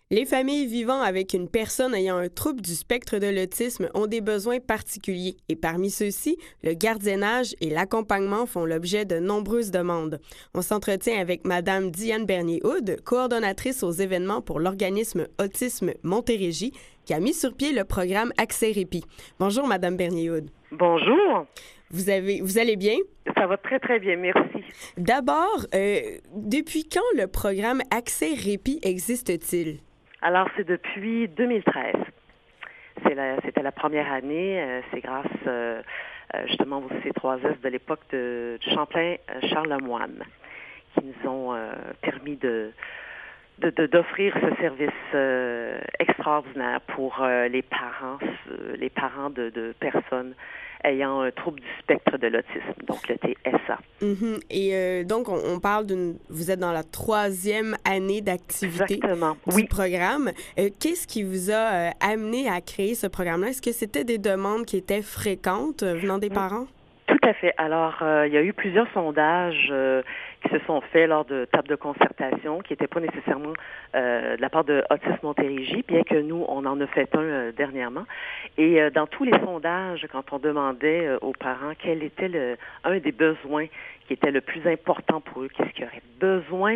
Les familles vivant avec une personne ayant un trouble du spectre de l'autisme ont des besoins particuliers et parmi ceux-ci, le gardiennage et l'accompagnement font l'objet de nombreuses demandes. On s'entretient avec Madame Diane Bernier-Houd, coordonnatrice aux événements pour l'organisme Autisme Montérégie, qui a mis sur pied le programme Accès Répit. Bonjour Madame Bernier-Houd. Bonjour. Vous allez bien? Ça va très, très bien, merci. D'abord, depuis quand le programme Accès Répit existe-t-il? Alors, c'est depuis 2013. C'était la première année. C'est grâce justement au C3S de l'époque de Champlain Charles Lemoine qui nous ont permis d'offrir ce service extraordinaire pour les parents de personnes ayant un trouble du spectre de l'autisme, donc le TSA. Mm-hmm. Et donc, on parle vous êtes dans la 3e année d'activité du programme. Qu'est-ce qui vous a amené à créer ce programme-là? Est-ce que c'était des demandes qui étaient fréquentes venant des parents? Tout à fait. Alors, il y a eu plusieurs sondages qui se sont faits lors de tables de concertation, qui n'étaient pas nécessairement de la part de Autisme Montérégie, bien que nous, on en a fait un dernièrement. Et dans tous les sondages, quand on demandait aux parents quel était un des besoins qui était le plus important pour eux, qu'est-ce qu'ils auraient besoin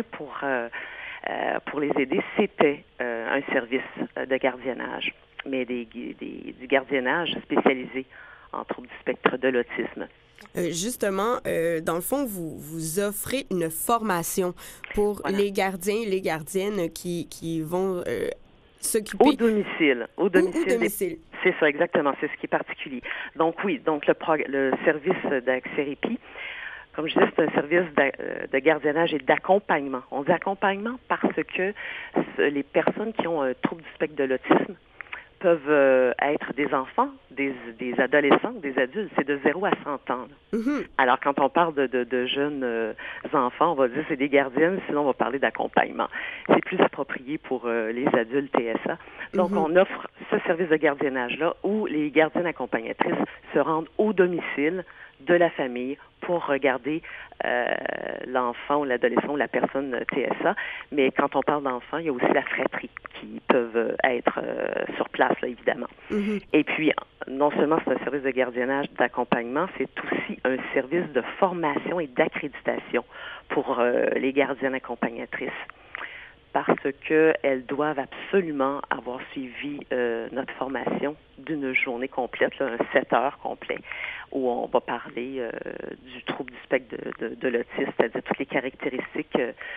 pour les aider, c'était un service de gardiennage, mais du gardiennage spécialisé en troubles du spectre de l'autisme. Justement, dans le fond, vous offrez une formation pour les gardiens et les gardiennes qui vont s'occuper... Au domicile. Au domicile. C'est ça, exactement. C'est ce qui est particulier. Donc oui, le service d'Accès Répit, comme je disais, c'est un service de gardiennage et d'accompagnement. On dit accompagnement parce que les personnes qui ont un trouble du spectre de l'autisme peuvent être des enfants, des adolescents, des adultes. C'est de 0 à 100 ans. Mm-hmm. Alors, quand on parle de jeunes enfants, on va dire c'est des gardiennes, sinon on va parler d'accompagnement. C'est plus approprié pour les adultes TSA. Donc, on offre ce service de gardiennage-là où les gardiennes accompagnatrices se rendent au domicile de la famille pour regarder l'enfant ou l'adolescent ou la personne TSA. Mais quand on parle d'enfants, il y a aussi la fratrie qui peuvent être sur place, là, évidemment. Mm-hmm. Et puis, non seulement c'est un service de gardiennage, d'accompagnement, c'est aussi un service de formation et d'accréditation pour les gardiennes accompagnatrices. Parce qu'elles doivent absolument avoir suivi notre formation d'une journée complète, là, un 7 heures complet, où on va parler du trouble du spectre de l'autisme, c'est-à-dire toutes les caractéristiques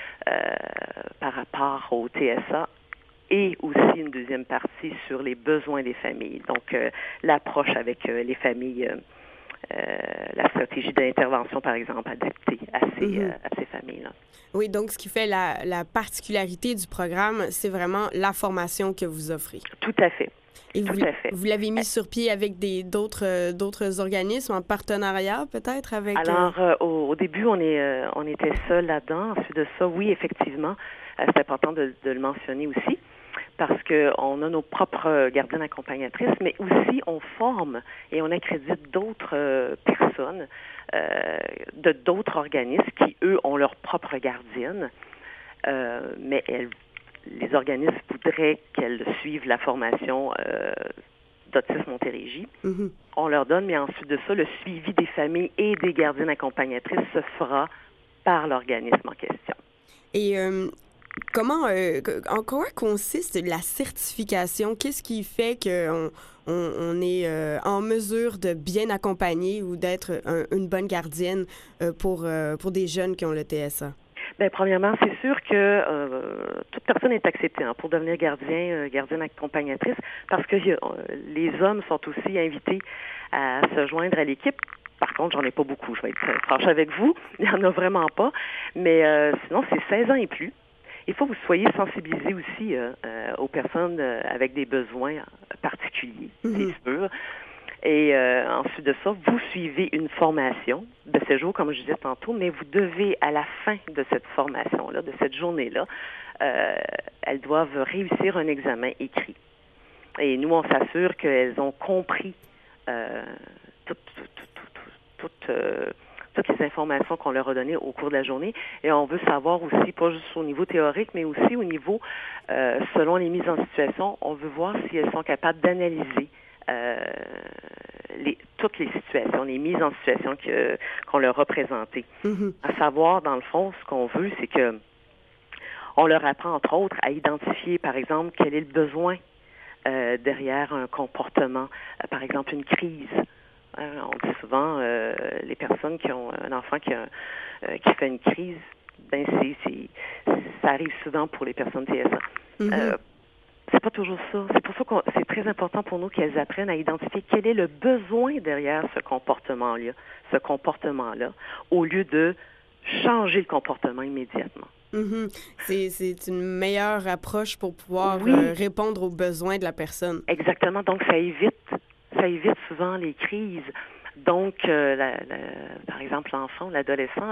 par rapport au TSA, et aussi une deuxième partie sur les besoins des familles. Donc, l'approche avec les familles, la stratégie d'intervention, par exemple, adaptée à ces familles-là. Oui, donc ce qui fait la particularité du programme, c'est vraiment la formation que vous offrez. Tout à fait. Et vous l'avez mis sur pied avec d'autres organismes en partenariat, peut-être avec... Alors, au début, on était seuls là-dedans. Ensuite de ça, oui, effectivement, c'est important de le mentionner aussi, parce qu'on a nos propres gardiennes accompagnatrices, mais aussi on forme et on accrédite d'autres personnes de d'autres organismes qui, eux, ont leurs propres gardiennes, mais les organismes voudraient qu'elles suivent la formation d'Autisme Montérégie. Mm-hmm. On leur donne, mais ensuite de ça, le suivi des familles et des gardiennes accompagnatrices se fera par l'organisme en question. Et en quoi consiste la certification? Qu'est-ce qui fait qu'on est en mesure de bien accompagner ou d'être une bonne gardienne pour des jeunes qui ont le TSA? Bien, premièrement, c'est sûr que toute personne est acceptée pour devenir gardienne accompagnatrice, parce que les hommes sont aussi invités à se joindre à l'équipe. Par contre, j'en ai pas beaucoup, je vais être franche avec vous, il n'y en a vraiment pas, mais sinon, c'est 16 ans et plus. Il faut que vous soyez sensibilisés aussi aux personnes avec des besoins particuliers, c'est sûr. Et ensuite de ça, vous suivez une formation de séjour, comme je disais tantôt, mais vous devez, à la fin de cette formation-là, de cette journée-là, elles doivent réussir un examen écrit. Et nous, on s'assure qu'elles ont compris toutes les informations qu'on leur a données au cours de la journée. Et on veut savoir aussi, pas juste au niveau théorique, mais aussi au niveau, selon les mises en situation, on veut voir si elles sont capables d'analyser toutes les situations, les mises en situation qu'on leur a présentées. Mm-hmm. À savoir, dans le fond, ce qu'on veut, c'est que on leur apprend, entre autres, à identifier, par exemple, quel est le besoin derrière un comportement, par exemple une crise. On dit souvent, les personnes qui ont un enfant qui fait une crise, ben ça arrive souvent pour les personnes TSA. Mm-hmm. C'est pas toujours ça. C'est pour ça que c'est très important pour nous qu'elles apprennent à identifier quel est le besoin derrière ce comportement-là, au lieu de changer le comportement immédiatement. Mm-hmm. C'est une meilleure approche pour pouvoir répondre aux besoins de la personne. Exactement. Donc, ça évite souvent les crises. Donc, par exemple, l'enfant, l'adolescent,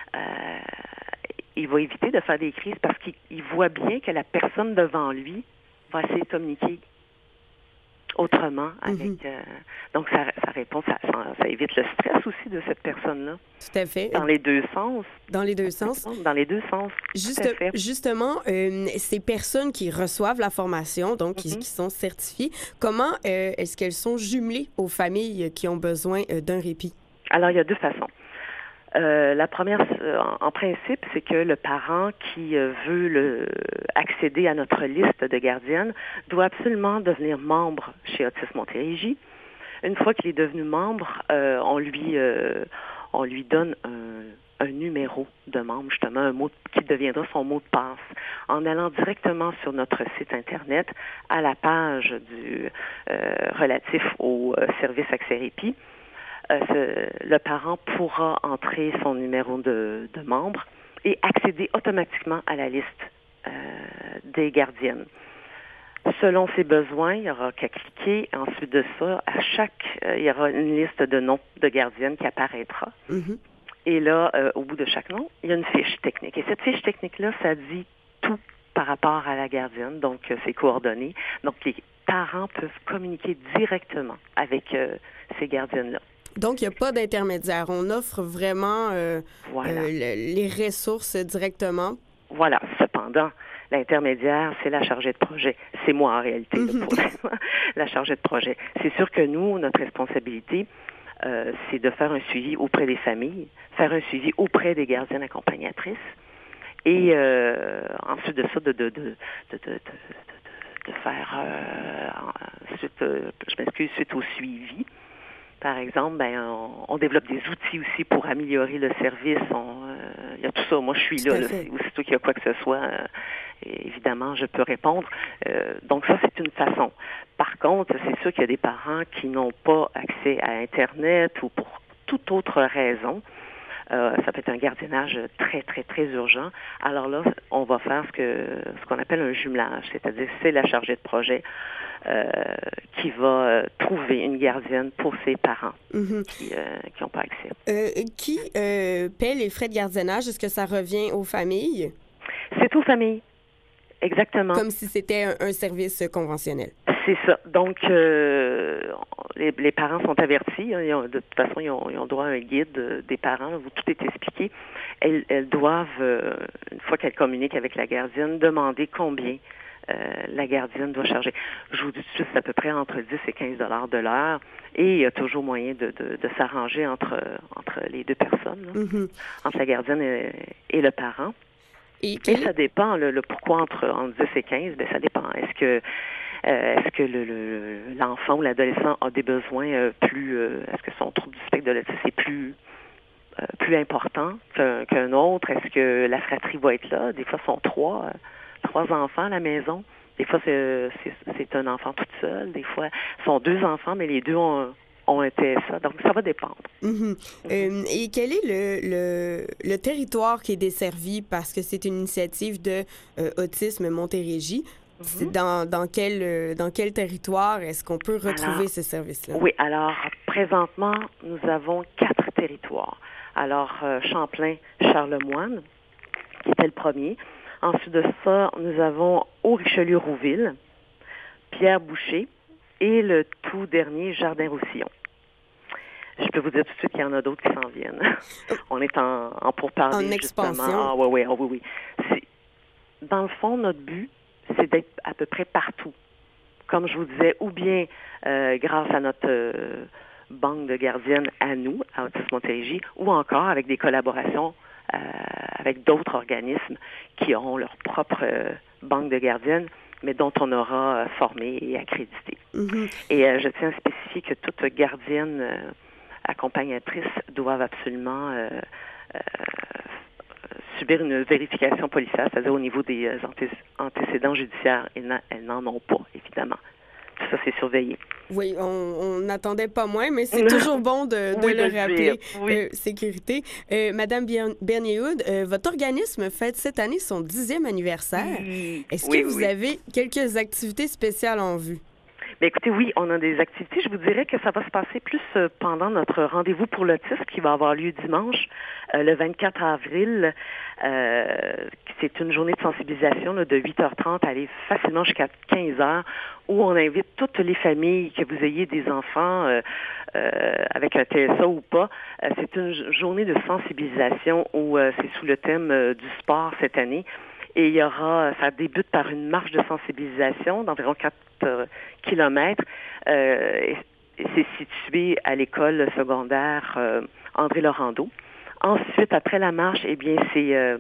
il va éviter de faire des crises parce qu'il voit bien que la personne devant lui va essayer de communiquer autrement avec... donc, ça répond, ça évite le stress aussi de cette personne-là. Tout à fait. Dans les deux sens. Dans les deux sens. Dans les deux sens. Justement, ces personnes qui reçoivent la formation, donc qui sont certifiées, comment est-ce qu'elles sont jumelées aux familles qui ont besoin d'un répit? Alors, il y a deux façons. La première, en principe, c'est que le parent qui veut accéder à notre liste de gardiennes doit absolument devenir membre chez Autisme Montérégie. Une fois qu'il est devenu membre, on lui donne un numéro de membre, justement, un mot qui deviendra son mot de passe, en allant directement sur notre site Internet à la page relatif au service Accès-Répit. Le parent pourra entrer son numéro de membre et accéder automatiquement à la liste des gardiennes. Selon ses besoins, il n'y aura qu'à cliquer. Ensuite de ça, il y aura une liste de noms de gardiennes qui apparaîtra. Mm-hmm. Et là, au bout de chaque nom, il y a une fiche technique. Et cette fiche technique-là, ça dit tout par rapport à la gardienne, donc ses coordonnées. Donc, les parents peuvent communiquer directement avec ces gardiennes-là. Donc, il n'y a pas d'intermédiaire. On offre vraiment les ressources directement. Voilà. Cependant, l'intermédiaire, c'est la chargée de projet. C'est moi, en réalité, la chargée de projet. C'est sûr que nous, notre responsabilité, c'est de faire un suivi auprès des familles, faire un suivi auprès des gardiennes accompagnatrices et ensuite de ça, de faire, suite au suivi. Par exemple, on développe des outils aussi pour améliorer le service. Il y a tout ça. Moi, je suis là. Aussitôt qu'il y a quoi que ce soit, évidemment, je peux répondre. Donc, ça, c'est une façon. Par contre, c'est sûr qu'il y a des parents qui n'ont pas accès à Internet ou pour toute autre raison. Ça peut être un gardiennage très, très, très urgent. Alors là, on va faire ce qu'on appelle un jumelage, c'est-à-dire c'est la chargée de projet qui va trouver une gardienne pour ses parents qui n'ont pas accès. Qui paie les frais de gardiennage? Est-ce que ça revient aux familles? C'est aux familles, exactement. Comme si c'était un service conventionnel. C'est ça. Donc, les parents sont avertis. Hein, de toute façon, ils ont droit à un guide des parents où tout est expliqué. Elles doivent, une fois qu'elles communiquent avec la gardienne, demander combien la gardienne doit charger. Je vous dis tout de suite, c'est à peu près entre 10 et 15 $ de l'heure. Et il y a toujours moyen de s'arranger entre les deux personnes, entre la gardienne et le parent. Et ça dépend, le pourquoi entre 10 et 15, bien, ça dépend. Est-ce que l'enfant ou l'adolescent a des besoins est-ce que son trouble du spectre de l'autisme est plus important qu'un autre? Est-ce que la fratrie va être là? Des fois, ils sont trois enfants à la maison. Des fois, c'est un enfant toute seule. Des fois, ce sont 2 enfants, mais les 2 ont un TSA. Donc, ça va dépendre. Et quel est le territoire qui est desservi? Parce que c'est une initiative de Autisme Montérégie. C'est dans quel territoire est-ce qu'on peut retrouver ce service-là? Oui, alors, présentement, nous avons 4 territoires. Alors, Champlain-Charlemagne, qui était le premier. Ensuite de ça, nous avons Haut-Richelieu-Rouville, Pierre-Boucher et le tout dernier, Jardin-Roussillon. je peux vous dire tout de suite qu'il y en a d'autres qui s'en viennent. On est en pourparlers, en expansion. Justement. Oui. Dans le fond, notre but, c'est d'être à peu près partout. Comme je vous disais, ou bien grâce à notre banque de gardiennes à nous, à Autisme Montérégie, ou encore avec des collaborations avec d'autres organismes qui auront leur propre banque de gardiennes, mais dont on aura formé et accrédité. Mm-hmm. Et je tiens à spécifier que toute gardienne accompagnatrice doivent absolument subir une vérification policière, c'est-à-dire au niveau des antécédents judiciaires. Elles n'en ont pas, évidemment. Tout ça, c'est surveillé. Oui, on n'attendait pas moins, mais c'est toujours bon de le rappeler. Oui. Sécurité. Madame Bernier-Hood, votre organisme fête cette année son 10e anniversaire. Est-ce que vous avez quelques activités spéciales en vue? Bien, écoutez, oui, on a des activités. Je vous dirais que ça va se passer plus pendant notre rendez-vous pour l'autisme qui va avoir lieu dimanche, le 24 avril. C'est une journée de sensibilisation là, de 8h30 à aller facilement jusqu'à 15h où on invite toutes les familles, que vous ayez des enfants avec un TSA ou pas. C'est une journée de sensibilisation où c'est sous le thème du sport cette année. Et ça débute par une marche de sensibilisation d'environ 4 kilomètres. C'est situé à l'école secondaire André Laurando. Ensuite, après la marche, eh bien, c'est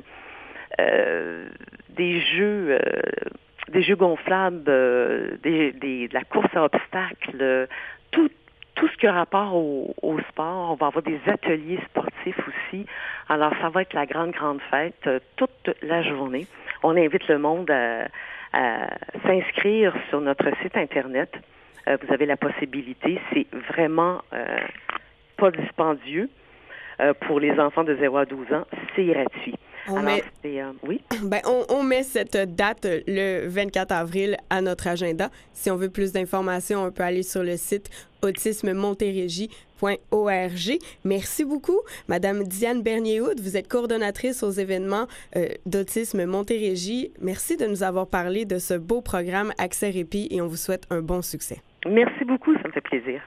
des jeux gonflables, de la course à obstacles, tout ce qui a rapport au sport. On va avoir des ateliers sportifs aussi. Alors, ça va être la grande fête toute la journée. On invite le monde à s'inscrire sur notre site Internet. Vous avez la possibilité. C'est vraiment pas dispendieux. Pour les enfants de 0 à 12 ans, c'est gratuit. Oui? On met cette date, le 24 avril, à notre agenda. Si on veut plus d'informations, on peut aller sur le site autismemontérégie.org. Merci beaucoup, Madame Diane Bernier-Hood. Vous êtes coordonnatrice aux événements d'Autisme Montérégie. Merci de nous avoir parlé de ce beau programme Accès Répit et on vous souhaite un bon succès. Merci beaucoup, ça me fait plaisir.